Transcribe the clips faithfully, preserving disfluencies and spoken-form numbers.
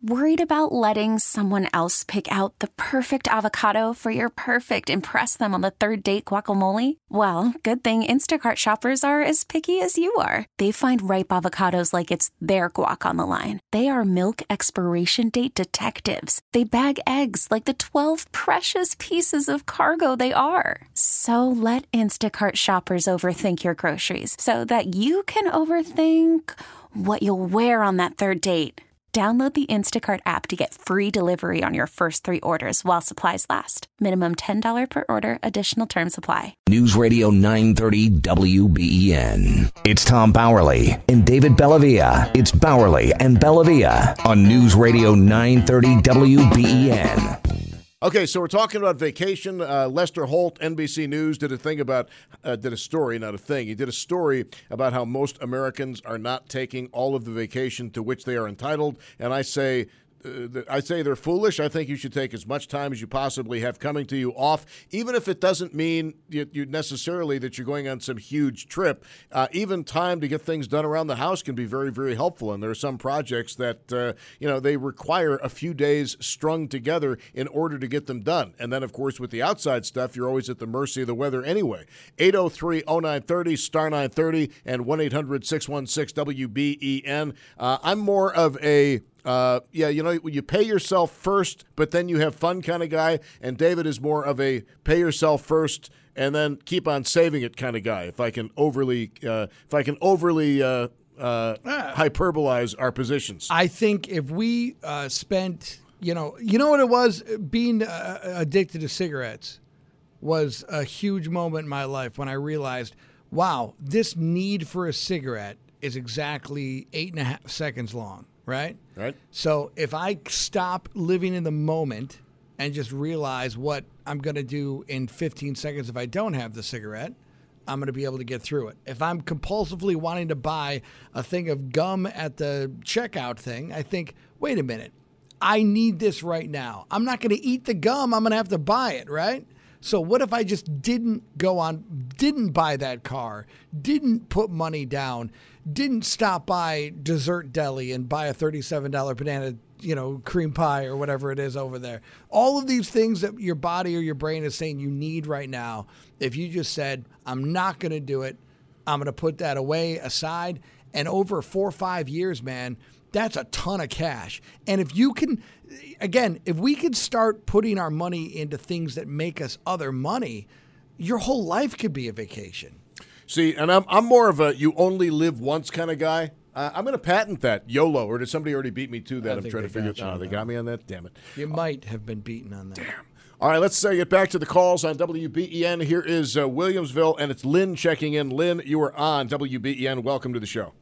Worried about letting someone else pick out the perfect avocado for your perfect impress them on the third date guacamole? Well, good thing Instacart shoppers are as picky as you are. They find ripe avocados like it's their guac on the line. They are milk expiration date detectives. They bag eggs like the twelve precious pieces of cargo they are. So let Instacart shoppers overthink your groceries so that you can overthink what you'll wear on that third date. Download the Instacart app to get free delivery on your first three orders while supplies last. Minimum ten dollars per order. Additional terms apply. News Radio nine thirty W B E N. It's Tom Bowerly and David Bellavia. It's Bowerly and Bellavia on News Radio nine thirty W B E N. Okay, so we're talking about vacation. Uh, Lester Holt, N B C News, did a thing about, uh, did a story, not a thing. He did a story about how most Americans are not taking all of the vacation to which they are entitled. And I say, uh, I say they're foolish. I think you should take as much time as you possibly have coming to you off, even if it doesn't mean you, you necessarily that you're going on some huge trip. Uh, even time to get things done around the house can be very, very helpful. And there are some projects that, uh, you know, they require a few days strung together in order to get them done. And then, of course, with the outside stuff, you're always at the mercy of the weather anyway. eight oh three oh nine thirty, star nine thirty, and one eight hundred six one six W B E N. Uh, I'm more of a Uh, yeah, you know, you pay yourself first, but then you have fun kind of guy. And David is more of a pay yourself first and then keep on saving it kind of guy. If I can overly, uh, if I can overly uh, uh, ah. hyperbolize our positions. I think if we uh, spent, you know, you know what it was, being uh, addicted to cigarettes was a huge moment in my life when I realized, wow, this need for a cigarette is exactly eight and a half seconds long. Right? Right. So if I stop living in the moment and just realize what I'm going to do in fifteen seconds if I don't have the cigarette, I'm going to be able to get through it. If I'm compulsively wanting to buy a thing of gum at the checkout thing, I think, wait a minute, I need this right now. I'm not going to eat the gum. I'm going to have to buy it, right? So what if I just didn't go on, didn't buy that car, didn't put money down, didn't stop by Dessert Deli and buy a thirty-seven dollars banana, you know, cream pie or whatever it is over there. All of these things that your body or your brain is saying you need right now, if you just said, I'm not going to do it, I'm going to put that away aside, and over four or five years, man, that's a ton of cash. And if you can, again, if we could start putting our money into things that make us other money, your whole life could be a vacation. See, and I'm I'm more of a you only live once kind of guy. Uh, I'm going to patent that, YOLO, or did somebody already beat me to that? I'm trying to figure it out. Oh, they got me on that? Damn it. You might have been beaten on that. Damn. All right, let's uh, get back to the calls on W B E N. Here is uh, Williamsville, and it's Lynn checking in. Lynn, you are on W B E N. Welcome to the show.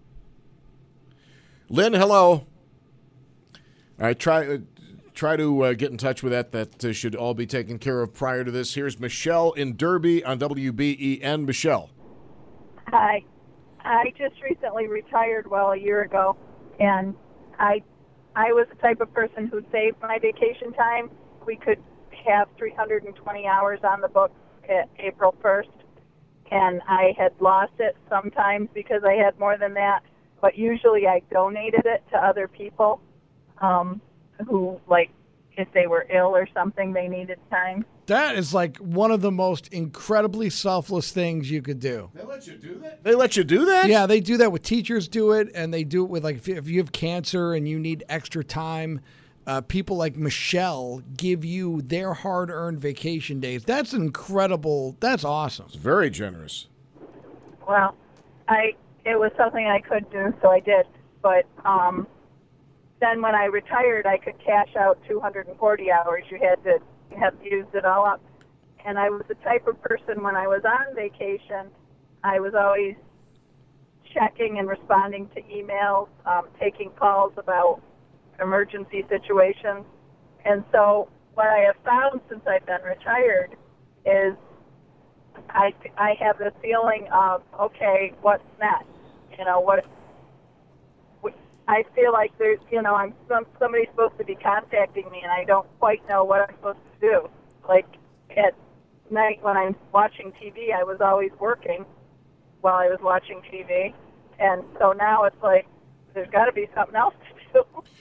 Lynn, hello. All right, try uh, try to uh, get in touch with that. That uh, should all be taken care of prior to this. Here's Michelle in Derby on W B E N. Michelle. Hi. I just recently retired, well, a year ago, and I I was the type of person who saved my vacation time. We could have three hundred twenty hours on the books at April first, and I had lost it sometimes because I had more than that. But usually I donated it to other people um, who, like, if they were ill or something, they needed time. That is like one of the most incredibly selfless things you could do. They let you do that? They let you do that? Yeah, they do that with teachers do it, and they do it with, like, if you have cancer and you need extra time, uh, people like Michelle give you their hard-earned vacation days. That's incredible. That's awesome. It's very generous. Well, I... it was something I could do, so I did. But um, then when I retired, I could cash out two hundred forty hours. You had to have used it all up. And I was the type of person, when I was on vacation, I was always checking and responding to emails, um, taking calls about emergency situations. And so what I have found since I've been retired is I, I have the feeling of, okay, what's next? You know, what, what I feel like there's, you know, I'm some, somebody's supposed to be contacting me, and I don't quite know what I'm supposed to do. Like at night when I'm watching T V, I was always working while I was watching T V, and so now it's like there's got to be something else to do.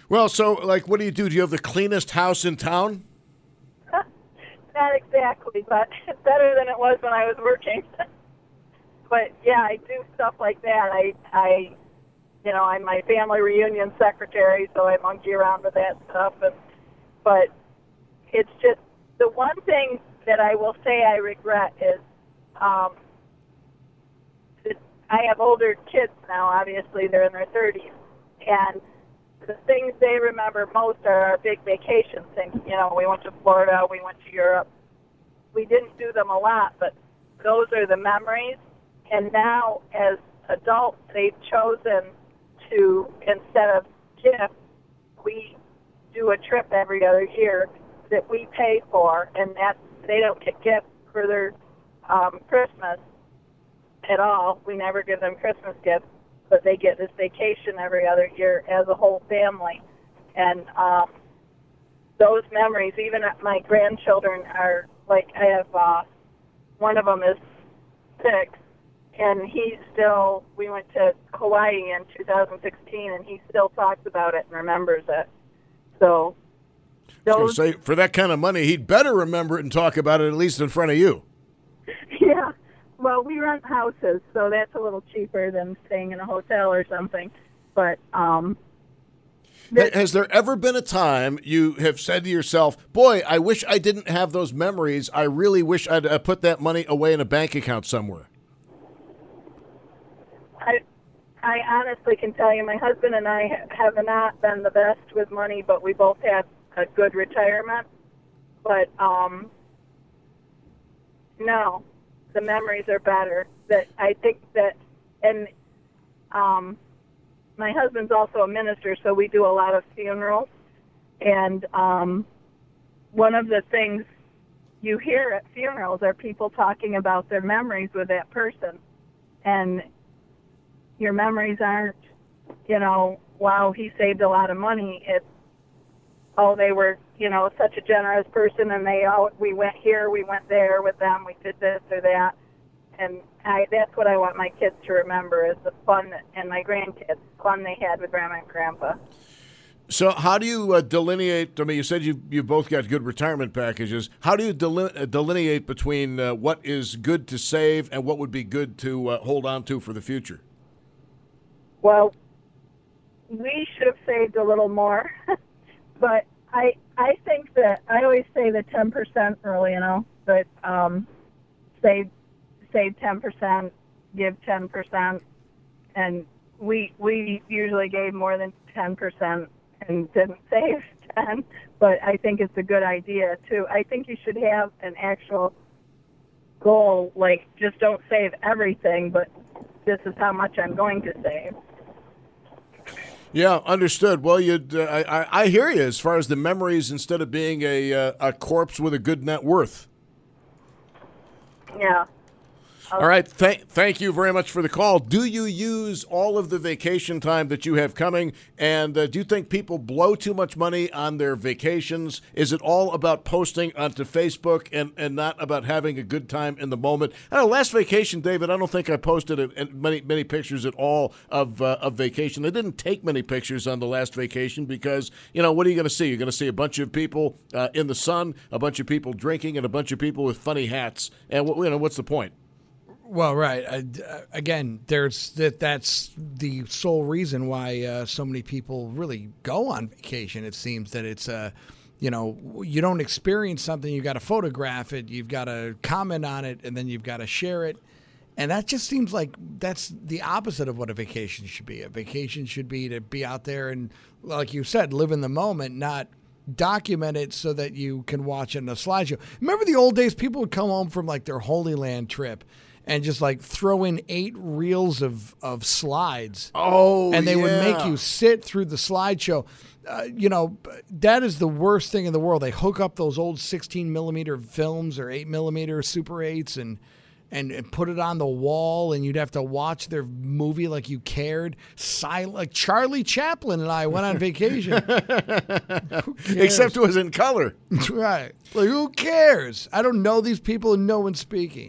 Well, so, like, what do you do? Do you have the cleanest house in town? Not exactly, but it's better than it was when I was working. But, yeah, I do stuff like that. I, I, you know, I'm my family reunion secretary, so I monkey around with that stuff. And, but it's just the one thing that I will say I regret is um, that I have older kids now. Obviously, they're in their thirties, and the things they remember most are our big vacation things. You know, we went to Florida, we went to Europe. We didn't do them a lot, but those are the memories. And now, as adults, they've chosen to, instead of gifts, we do a trip every other year that we pay for, and that's, they don't get gifts for their um, Christmas at all. We never give them Christmas gifts, but they get this vacation every other year as a whole family. And um, those memories, even my grandchildren are, like, I have, uh, one of them is six, and he still, we went to Hawaii in two thousand sixteen, and he still talks about it and remembers it. So, I was those, gonna say, for that kind of money, he'd better remember it and talk about it at least in front of you. yeah. Well, we rent houses, so that's a little cheaper than staying in a hotel or something. But um, Ha- Has there ever been a time you have said to yourself, boy, I wish I didn't have those memories. I really wish I'd uh, put that money away in a bank account somewhere? I, I honestly can tell you, my husband and I ha- have not been the best with money, but we both had a good retirement. But um, no, the memories are better. That I think that, and um, my husband's also a minister, so we do a lot of funerals. And um, one of the things you hear at funerals are people talking about their memories with that person. And your memories aren't, you know, wow, he saved a lot of money. It's, oh, they were, you know, such a generous person, and they all, we went here, we went there with them, we did this or that. And I, that's what I want my kids to remember is the fun, that, and my grandkids, fun they had with Grandma and Grandpa. So how do you uh, delineate, I mean, you said you you both got good retirement packages. How do you deline- uh, delineate between uh, what is good to save and what would be good to uh, hold on to for the future? Well, we should have saved a little more, but I I think that I always say the ten percent rule, you know, but um, save save ten percent, give ten percent, and we we usually gave more than ten percent and didn't save ten, but I think it's a good idea too. I think you should have an actual goal, like just don't save everything, but this is how much I'm going to save. Yeah, understood. Well, you, uh, I, I hear you as far as the memories instead of being a uh, a corpse with a good net worth. Yeah. All right. Th- thank you very much for the call. Do you use all of the vacation time that you have coming? And uh, do you think people blow too much money on their vacations? Is it all about posting onto Facebook and, and not about having a good time in the moment? I know, last vacation, David, I don't think I posted a, a many many pictures at all of uh, of vacation. I didn't take many pictures on the last vacation because, you know, what are you going to see? You're going to see a bunch of people uh, in the sun, a bunch of people drinking, and a bunch of people with funny hats. And, you know, what's the point? Well, right. Uh, again, there's that. That's the sole reason why uh, so many people really go on vacation. It seems that it's, uh, you know, you don't experience something, you got to photograph it, you've got to comment on it, and then you've got to share it. And that just seems like that's the opposite of what a vacation should be. A vacation should be to be out there and, like you said, live in the moment, not document it so that you can watch it in a slideshow. Remember the old days? People would come home from like their Holy Land trip and just like throw in eight reels of, of slides. Oh, And they yeah. would make you sit through the slideshow. Uh, you know, that is the worst thing in the world. They hook up those old sixteen millimeter films or eight millimeter Super eights and, and and put it on the wall, and you'd have to watch their movie like you cared. Silent, like Charlie Chaplin and I went on vacation. Except it was in color. Right. Like, who cares? I don't know these people and no one's speaking.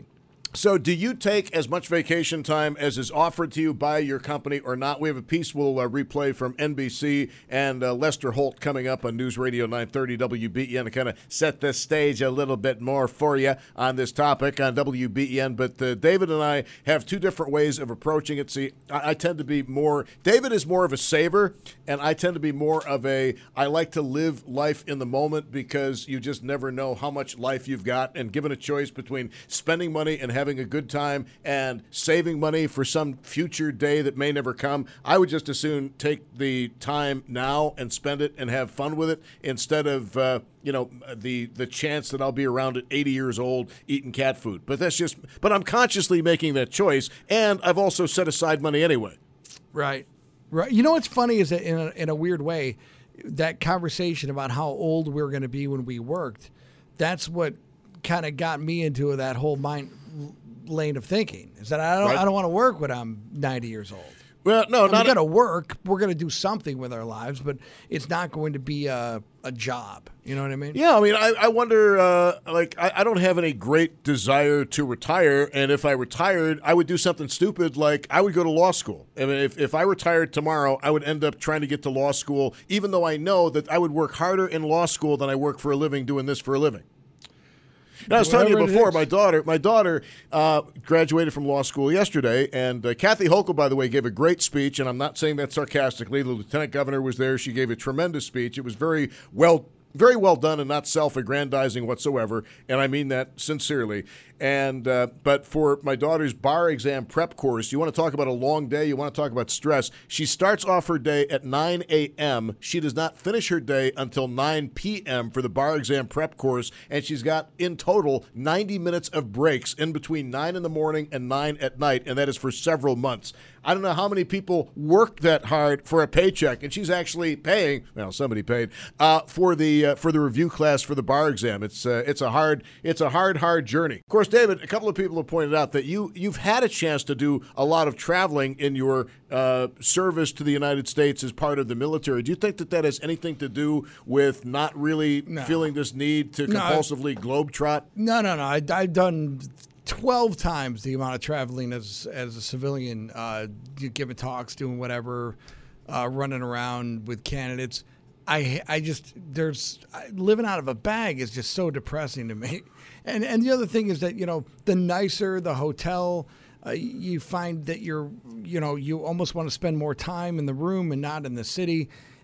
So do you take as much vacation time as is offered to you by your company or not? We have a piece we'll uh, replay from N B C and uh, Lester Holt coming up on News Radio nine thirty W B E N to kind of set the stage a little bit more for you on this topic on W B E N. But uh, David and I have two different ways of approaching it. See, I, I tend to be more – David is more of a saver, and I tend to be more of a – I like to live life in the moment because you just never know how much life you've got. And given a choice between spending money and having a good time and saving money for some future day that may never come, I would just as soon take the time now and spend it and have fun with it instead of uh, you know the the chance that I'll be around at eighty years old eating cat food. But that's just but I'm consciously making that choice, and I've also set aside money anyway. Right, right. You know what's funny is that in a, in a weird way, that conversation about how old we're going to be when we worked, that's what kind of got me into that whole mind lane of thinking, is that I don't Right. I don't want to work when I'm ninety years old. Well, no, I'm not going to work. We're going to do something with our lives, but it's not going to be a, a job. You know what I mean? Yeah, I mean, I, I wonder, uh, like, I, I don't have any great desire to retire, and if I retired, I would do something stupid, like I would go to law school. I mean, if, if I retired tomorrow, I would end up trying to get to law school, even though I know that I would work harder in law school than I work for a living doing this for a living. Now, I was telling you Whatever it before, is. my daughter, my daughter uh, graduated from law school yesterday, and uh, Kathy Hochul, by the way, gave a great speech, and I'm not saying that sarcastically. The lieutenant governor was there; she gave a tremendous speech. It was very well, very well done, and not self-aggrandizing whatsoever. And I mean that sincerely. And uh, but for my daughter's bar exam prep course, you want to talk about a long day, you want to talk about stress. She starts off her day at nine a.m. She does not finish her day until nine p.m. for the bar exam prep course, and she's got in total ninety minutes of breaks in between nine in the morning and nine at night, and that is for several months. I don't know how many people work that hard for a paycheck, and she's actually paying. Well, somebody paid uh, for the uh, for the review class for the bar exam. It's uh, it's a hard it's a hard hard journey. Of course, David, a couple of people have pointed out that you you've had a chance to do a lot of traveling in your uh, service to the United States as part of the military. Do you think that that has anything to do with not really No. feeling this need to No. compulsively globetrot? No, no, no. I, I've done twelve times the amount of traveling as as a civilian, uh, giving talks, doing whatever, uh, running around with candidates. I I just there's living out of a bag is just so depressing to me. And and the other thing is that, you know, the nicer the hotel, uh, you find that you're you know you almost want to spend more time in the room and not in the city.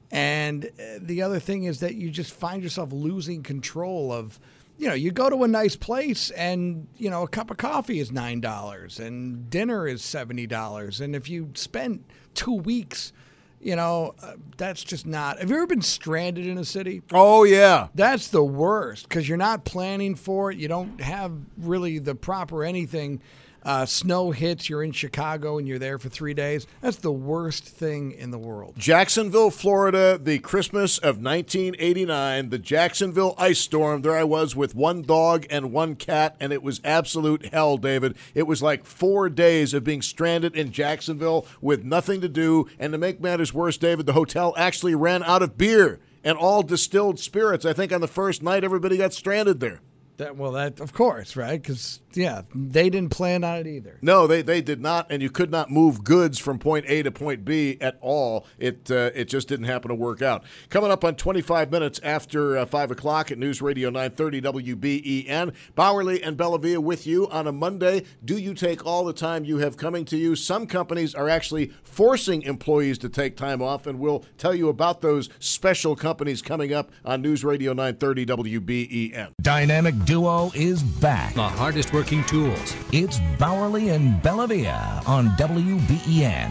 And uh, the other thing is that you just find yourself losing control of. You know, you go to a nice place and, you know, a cup of coffee is nine dollars and dinner is seventy dollars. And if you spend two weeks, you know, uh, that's just not. Have you ever been stranded in a city? Oh, yeah. That's the worst because you're not planning for it. You don't have really the proper anything. Uh, snow hits, you're in Chicago and you're there for three days. That's the worst thing in the world. Jacksonville, Florida, the Christmas of nineteen eighty-nine, the Jacksonville ice storm. There I was with one dog and one cat, and it was absolute hell, David. It was like four days of being stranded in Jacksonville with nothing to do. And to make matters worse, David, the hotel actually ran out of beer and all distilled spirits. I think on the first night, everybody got stranded there. That well, that of course, right? Because yeah, they didn't plan on it either. No, they, they did not, and you could not move goods from point A to point B at all. It uh, it just didn't happen to work out. Coming up on twenty-five minutes after uh, five o'clock at News Radio nine thirty W B E N, Bowerly and Bellavia with you on a Monday. Do you take all the time you have coming to you? Some companies are actually forcing employees to take time off, and we'll tell you about those special companies coming up on News Radio nine thirty W B E N. Dynamic Duo is back. The hardest working tools. It's Bowerly and Bellavia on W B E N.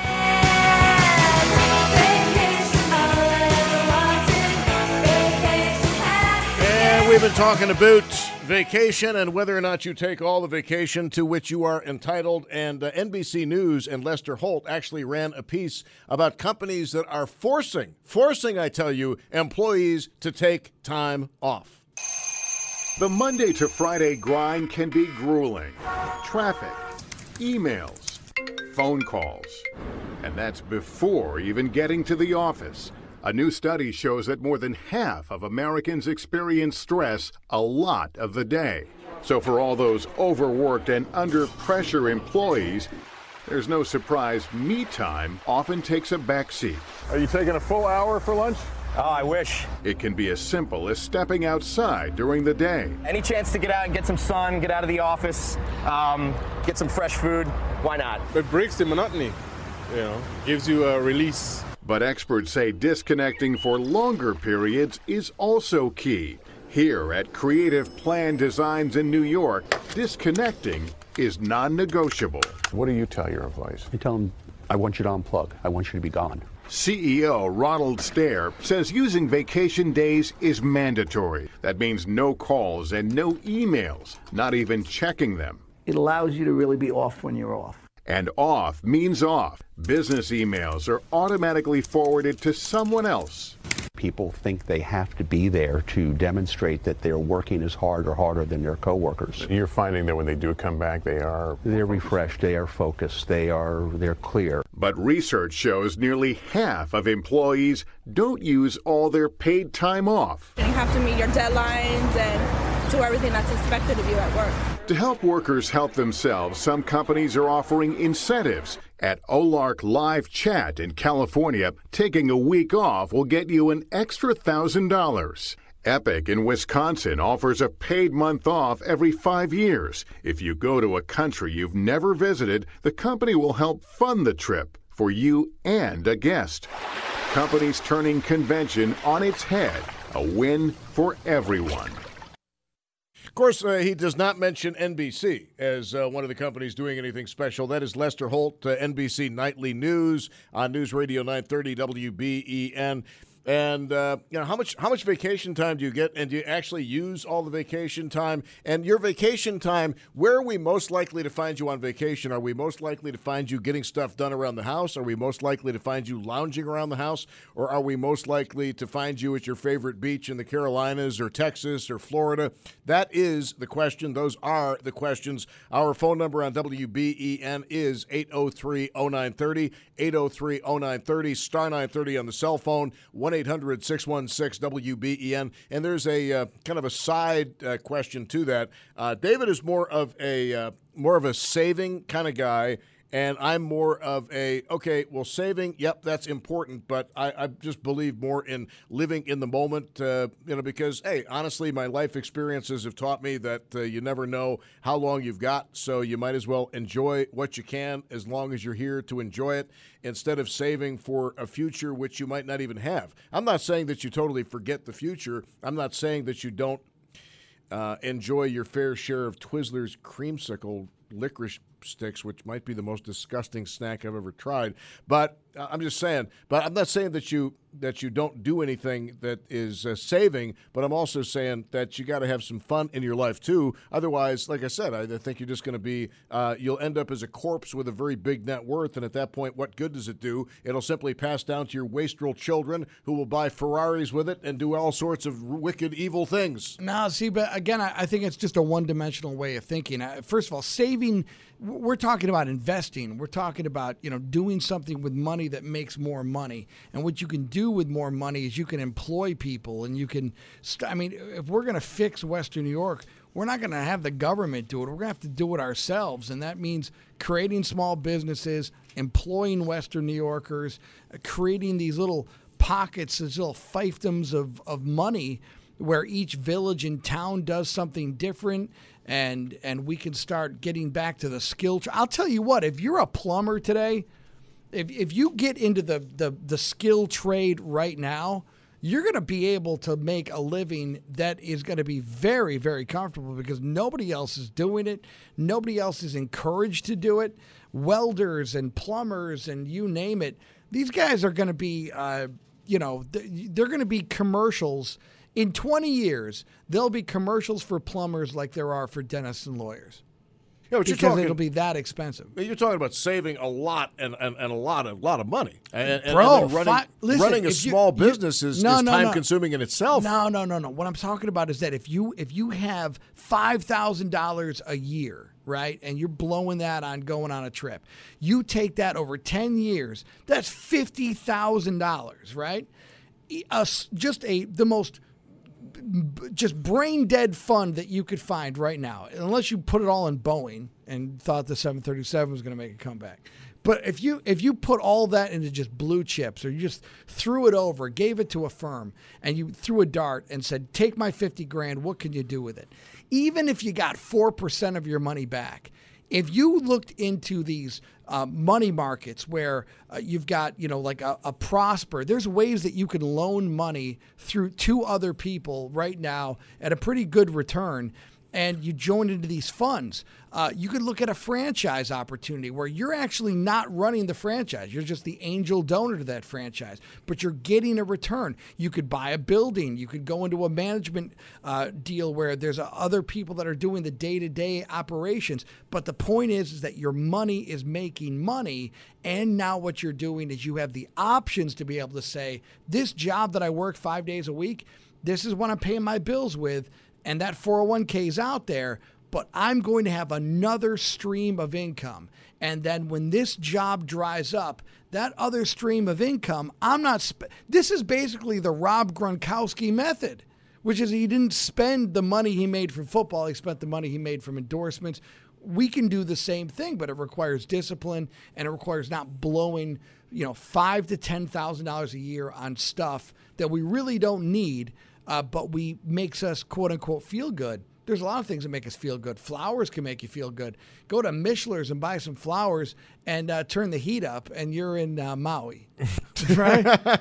And we've been talking about vacation and whether or not you take all the vacation to which you are entitled. And uh, N B C News and Lester Holt actually ran a piece about companies that are forcing, forcing, I tell you, employees to take time off. The Monday to Friday grind can be grueling. Traffic, emails, phone calls. And that's before even getting to the office. A new study shows that more than half of Americans experience stress a lot of the day. So for all those overworked and under pressure employees, there's no surprise me time often takes a back seat. Are you taking a full hour for lunch? Oh, I wish. It can be as simple as stepping outside during the day. Any chance to get out and get some sun, get out of the office, um, get some fresh food, why not? It breaks the monotony, you know, gives you a release. But experts say disconnecting for longer periods is also key. Here at Creative Plan Designs in New York, disconnecting is non-negotiable. What do you tell your employees? I tell them, I want you to unplug. I want you to be gone. C E O Ronald Stair says using vacation days is mandatory. That means no calls and no emails, not even checking them. It allows you to really be off when you're off. And off means off. Business emails are automatically forwarded to someone else. People think they have to be there to demonstrate that they're working as hard or harder than their coworkers. You're finding that when they do come back, they are... They're refreshed, they are focused, they are they're clear. But research shows nearly half of employees don't use all their paid time off. You have to meet your deadlines and do everything that's expected of you at work. To help workers help themselves, some companies are offering incentives. At Olark Live Chat in California, taking a week off will get you an extra one thousand dollars. Epic in Wisconsin offers a paid month off every five years. If you go to a country you've never visited, the company will help fund the trip for you and a guest. Companies turning convention on its head, a win for everyone. Of course, uh, he does not mention N B C as uh, one of the companies doing anything special. That is Lester Holt, uh, N B C Nightly News on News Radio nine thirty W B E N. And, uh, you know, how much how much vacation time do you get, and do you actually use all the vacation time? And your vacation time, where are we most likely to find you on vacation? Are we most likely to find you getting stuff done around the house? Are we most likely to find you lounging around the house? Or are we most likely to find you at your favorite beach in the Carolinas or Texas or Florida? That is the question. Those are the questions. Our phone number on W B E N is eight oh three oh nine thirty, eight oh three oh nine thirty, star nine thirty on the cell phone, one eight hundred six one six W B E N. And there's a uh, kind of a side uh, question to that. Uh, David is more of a uh, more of a saving kind of guy, and I'm more of a, okay, well, saving, yep, that's important, but I, I just believe more in living in the moment, uh, you know, because, hey, honestly, my life experiences have taught me that uh, you never know how long you've got, so you might as well enjoy what you can as long as you're here to enjoy it, instead of saving for a future which you might not even have. I'm not saying that you totally forget the future. I'm not saying that you don't uh, enjoy your fair share of Twizzlers creamsicle licorice sticks, which might be the most disgusting snack I've ever tried. But uh, I'm just saying, but I'm not saying that you that you don't do anything that is uh, saving, but I'm also saying that you got to have some fun in your life too. Otherwise, like I said, I, I think you're just going to be, uh, you'll end up as a corpse with a very big net worth, and at that point, what good does it do? It'll simply pass down to your wastrel children who will buy Ferraris with it and do all sorts of wicked, evil things. No, see, but again, I, I think it's just a one-dimensional way of thinking. Uh, first of all, saving, we're talking about investing. We're talking about, you know, doing something with money that makes more money. And what you can do with more money is you can employ people, and you can, st- I mean, if we're going to fix Western New York, we're not going to have the government do it. We're going to have to do it ourselves. And that means creating small businesses, employing Western New Yorkers, uh, creating these little pockets, these little fiefdoms of, of money where each village and town does something different, and and we can start getting back to the skill. Tra- I'll tell you what, if you're a plumber today, if if you get into the, the, the skill trade right now, you're going to be able to make a living that is going to be very, very comfortable, because nobody else is doing it. Nobody else is encouraged to do it. Welders and plumbers and you name it, these guys are going to be, uh, you know, they're going to be commercials. In twenty years, there'll be commercials for plumbers like there are for dentists and lawyers. Yeah, but because you're talking, it'll be that expensive. You're talking about saving a lot and, and, and a lot of lot of money. And, and, Bro, and running, fi- listen, running a small you, business is, no, is no, time no. consuming in itself. No, no, no, no. What I'm talking about is that if you if you have five thousand dollars a year, right, and you're blowing that on going on a trip, you take that over ten years, that's fifty thousand dollars, right? a, just a the most just brain dead fund that you could find right now, unless you put it all in Boeing and thought the seven thirty-seven was going to make a comeback. But if you if you put all that into just blue chips, or you just threw it over, gave it to a firm, and you threw a dart and said, take my fifty grand, what can you do with it? Even if you got four percent of your money back, if you looked into these uh, money markets where uh, you've got, you know, like a, a Prosper, there's ways that you can loan money through two other people right now at a pretty good return, and you join into these funds. Uh, you could look at a franchise opportunity where you're actually not running the franchise. You're just the angel donor to that franchise, but you're getting a return. You could buy a building. You could go into a management uh, deal where there's uh, other people that are doing the day-to-day operations. But the point is, is that your money is making money, and now what you're doing is you have the options to be able to say, this job that I work five days a week, this is what I'm paying my bills with, and that four oh one k is out there, but I'm going to have another stream of income. And then when this job dries up, that other stream of income, I'm not, sp- this is basically the Rob Gronkowski method, which is he didn't spend the money he made from football, he spent the money he made from endorsements. We can do the same thing, but it requires discipline, and it requires not blowing, you know, five to ten thousand dollars a year on stuff that we really don't need. Uh, but we makes us, quote unquote, feel good. There's a lot of things that make us feel good. Flowers can make you feel good. Go to Mishler's and buy some flowers and uh, turn the heat up, and you're in uh, Maui. Right?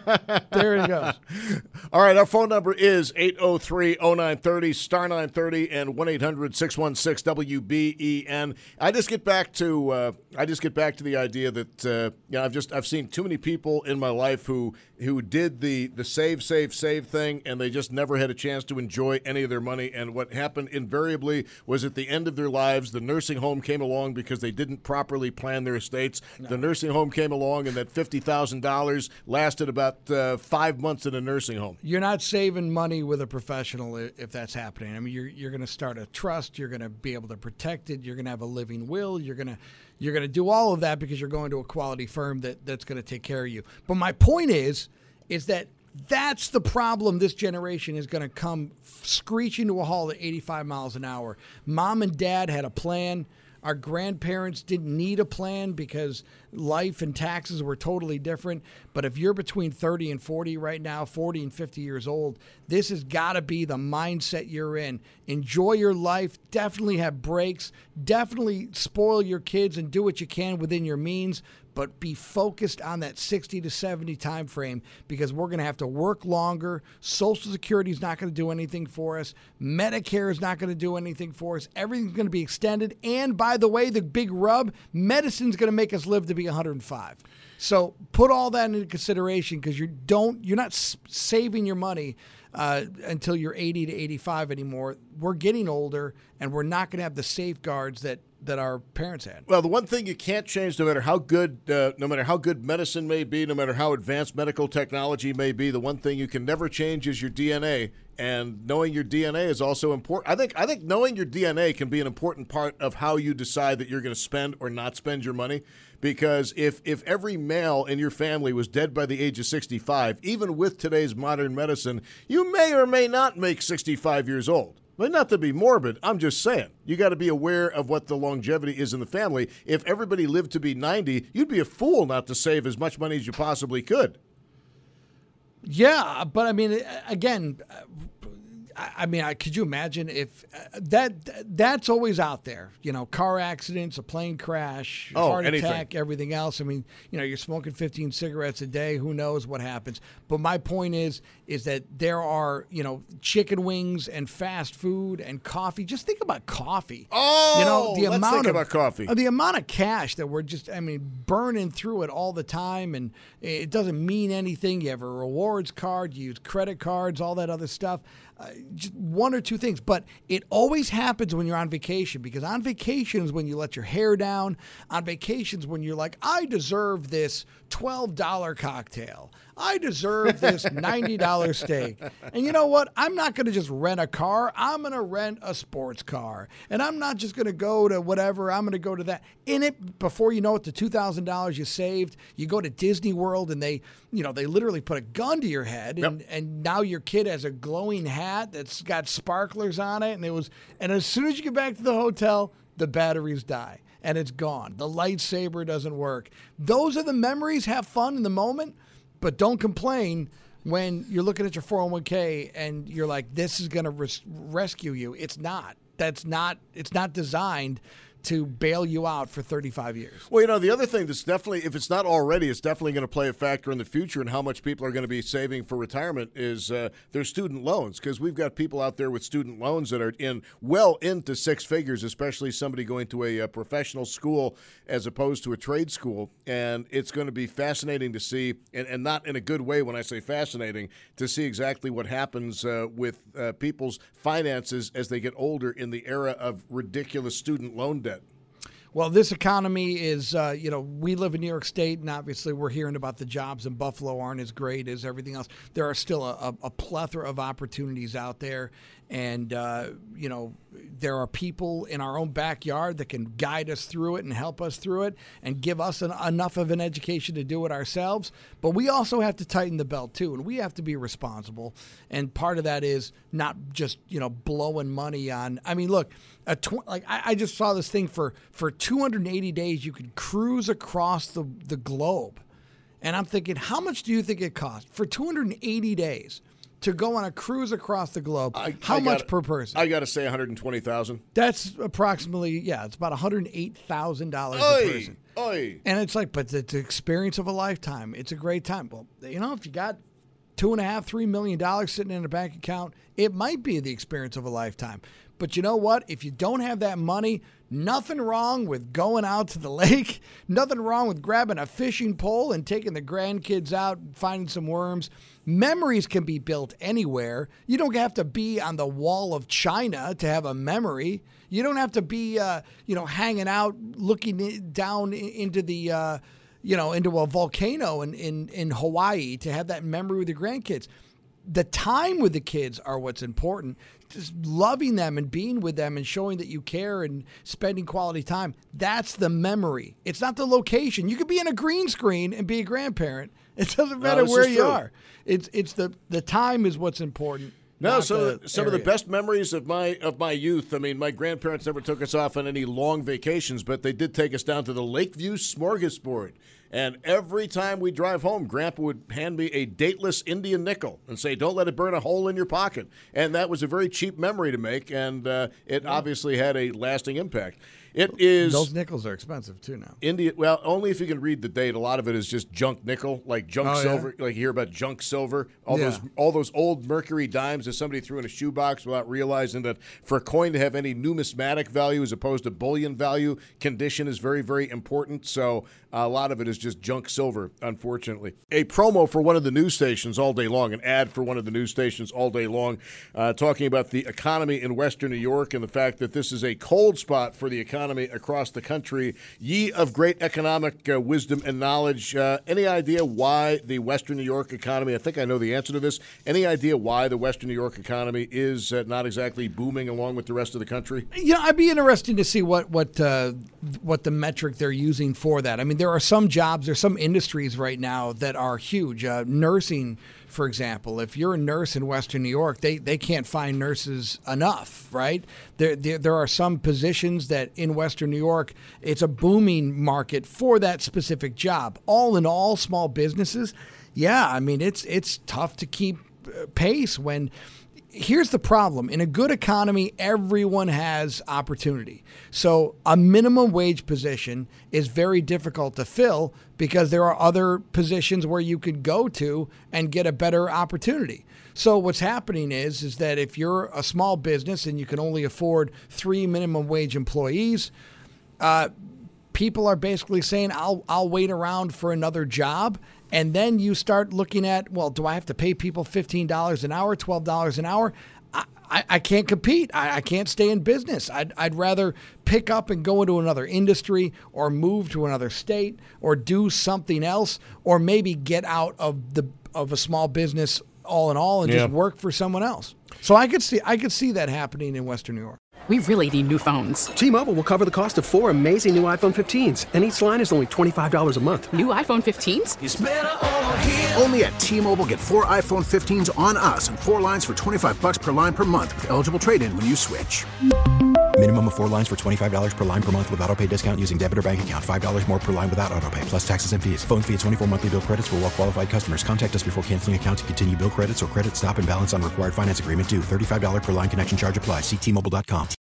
There it goes. All right, our phone number is eight oh three oh nine thirty, star nine thirty, and one eight hundred six one six W B E N. I just get back to uh, I just get back to the idea that uh, you know I've just I've seen too many people in my life who who did the the save save save thing, and they just never had a chance to enjoy any of their money. And what happened invariably was at the end of their lives, the nursing home came along because they didn't properly plan their estates. No. The nursing home came along, and that fifty thousand dollars lasted about uh, five months in a nursing home. You're not saving money with a professional if that's happening. I mean, you're you're going to start a trust. You're going to be able to protect it. You're going to have a living will. You're going to you're going to do all of that because you're going to a quality firm that, that's going to take care of you. But my point is, is that that's the problem. This generation is going to come screeching to a halt at eighty-five miles an hour. Mom and dad had a plan. Our grandparents didn't need a plan because life and taxes were totally different. But if you're between thirty and forty right now, forty and fifty years old, this has got to be the mindset you're in. Enjoy your life. Definitely have breaks. Definitely spoil your kids and do what you can within your means. But be focused on that sixty to seventy time frame, because we're going to have to work longer. Social Security is not going to do anything for us. Medicare is not going to do anything for us. Everything's going to be extended. And by the way, the big rub, medicine's going to make us live to be one hundred five. So put all that into consideration, because you don't, you're not s- saving your money uh, until you're eighty to eighty-five anymore. We're getting older, and we're not going to have the safeguards that that our parents had. Well, the one thing you can't change, no matter how good, uh, no matter how good medicine may be, no matter how advanced medical technology may be, the one thing you can never change is your D N A. And knowing your D N A is also important. I think I think knowing your D N A can be an important part of how you decide that you're going to spend or not spend your money. Because if if every male in your family was dead by the age of sixty-five, even with today's modern medicine, you may or may not make sixty-five years old. But not to be morbid, I'm just saying, you got to be aware of what the longevity is in the family. If everybody lived to be ninety, you'd be a fool not to save as much money as you possibly could. Yeah, but I mean, again, I mean, could you imagine if that that's always out there? You know, car accidents, a plane crash, oh, heart anything. attack, everything else. I mean, you know, you're smoking fifteen cigarettes a day. Who knows what happens? But my point is, is that there are, you know, chicken wings and fast food and coffee. Just think about coffee. Oh, you know, the let's amount think of, about coffee. The amount of cash that we're just, I mean, burning through it all the time, and it doesn't mean anything. You have a rewards card, you use credit cards, all that other stuff. Uh, just one or two things, but it always happens when you're on vacation, because on vacations when you let your hair down, on vacations when you're like, I deserve this twelve dollar cocktail. I deserve this ninety dollar steak. And you know what? I'm not going to just rent a car. I'm going to rent a sports car. And I'm not just going to go to whatever. I'm going to go to that. In it, before you know it, the two thousand dollars you saved, you go to Disney World and they, you know, they literally put a gun to your head. And, yep. and now your kid has a glowing hat that's got sparklers on it. And it was, and as soon as you get back to the hotel, the batteries die and it's gone. The lightsaber doesn't work. Those are the memories. Have fun in the moment. But don't complain when you're looking at your four oh one k and you're like, this is going to res- rescue you. It's not. That's not. It's not designed to bail you out for thirty-five years. Well, you know, the other thing that's definitely, if it's not already, it's definitely going to play a factor in the future and how much people are going to be saving for retirement is uh, their student loans, because we've got people out there with student loans that are in well into six figures, especially somebody going to a, a professional school as opposed to a trade school. And it's going to be fascinating to see, and, and not in a good way when I say fascinating, to see exactly what happens uh, with uh, people's finances as they get older in the era of ridiculous student loan debt. Well, this economy is, uh, you know, we live in New York State, and obviously we're hearing about the jobs in Buffalo aren't as great as everything else. There are still a, a plethora of opportunities out there, and, uh, you know, there are people in our own backyard that can guide us through it and help us through it and give us an, enough of an education to do it ourselves. But we also have to tighten the belt, too, and we have to be responsible. And part of that is not just, you know, blowing money on – I mean, look, a tw- like I, I just saw this thing for, for two hundred eighty days you could cruise across the, the globe. And I'm thinking, how much do you think it cost for two hundred eighty days to go on a cruise across the globe? I, how I much gotta, per person? I got to say one hundred twenty thousand dollars. That's approximately, yeah, it's about one hundred eight thousand dollars a person. Oy. And it's like, but it's the experience of a lifetime. It's a great time. Well, you know, if you got two and a half, three million dollars sitting in a bank account, it might be the experience of a lifetime. But you know what? If you don't have that money, nothing wrong with going out to the lake. Nothing wrong with grabbing a fishing pole and taking the grandkids out, finding some worms. Memories can be built anywhere. You don't have to be on the wall of China to have a memory. You don't have to be, uh, you know, hanging out, looking down into the, uh, you know, into a volcano in, in, in Hawaii to have that memory with your grandkids. The time with the kids are what's important. Just loving them and being with them and showing that you care and spending quality time. That's the memory. It's not the location. You could be in a green screen and be a grandparent. It doesn't matter no, where you true. are. It's it's the the time is what's important. No, some of the, some area. of the best memories of my of my youth. I mean, my grandparents never took us off on any long vacations, but they did take us down to the Lakeview Smorgasbord. And every time we drive home, Grandpa would hand me a dateless Indian nickel and say, don't let it burn a hole in your pocket. And that was a very cheap memory to make, and uh, it obviously had a lasting impact. It is. Those nickels are expensive too now. India, well, only if you can read the date. A lot of it is just junk nickel, like junk oh, silver. Yeah? Like you hear about junk silver. All yeah. those, all those old mercury dimes that somebody threw in a shoebox without realizing that for a coin to have any numismatic value as opposed to bullion value, condition is very, very important. So a lot of it is just junk silver, unfortunately. A promo for one of the news stations all day long, an ad for one of the news stations all day long, uh, talking about the economy in Western New York and the fact that this is a cold spot for the economy across the country. Ye of great economic uh, wisdom and knowledge, uh, any idea why the Western New York economy, I think I know the answer to this, any idea why the Western New York economy is uh, not exactly booming along with the rest of the country? Yeah, I'd be interested to see what what uh, what the metric they're using for that. I mean, there are some jobs, there's some industries right now that are huge. Uh, nursing, for example, if you're a nurse in Western New York, they, they can't find nurses enough, right? There, there there are some positions that in Western New York, it's a booming market for that specific job. All in all, small businesses, yeah, I mean, it's it's tough to keep pace when. Here's the problem. In a good economy, everyone has opportunity. So a minimum wage position is very difficult to fill because there are other positions where you could go to and get a better opportunity. So what's happening is, is that if you're a small business and you can only afford three minimum wage employees, uh, people are basically saying, I'll I'll wait around for another job. And then you start looking at, well, do I have to pay people fifteen dollars an hour, twelve dollars an hour? I, I, I can't compete. I, I can't stay in business. I'd, I'd rather pick up and go into another industry or move to another state or do something else or maybe get out of the of a small business all in all and Yeah. just work for someone else. So I could see I could see that happening in Western New York. We really need new phones. T-Mobile will cover the cost of four amazing new iPhone fifteens, and each line is only twenty-five dollars a month. New iPhone fifteens? It's better over here. Only at T-Mobile, get four iPhone fifteens on us and four lines for twenty-five bucks per line per month with eligible trade-in when you switch. Minimum of four lines for twenty-five dollars per line per month with auto pay discount using debit or bank account. five dollars more per line without auto pay, plus taxes and fees. Phone fee at twenty-four monthly bill credits for well-qualified customers. Contact us before canceling account to continue bill credits or credit stop and balance on required finance agreement due. thirty-five dollars per line connection charge applies. See T Mobile dot com.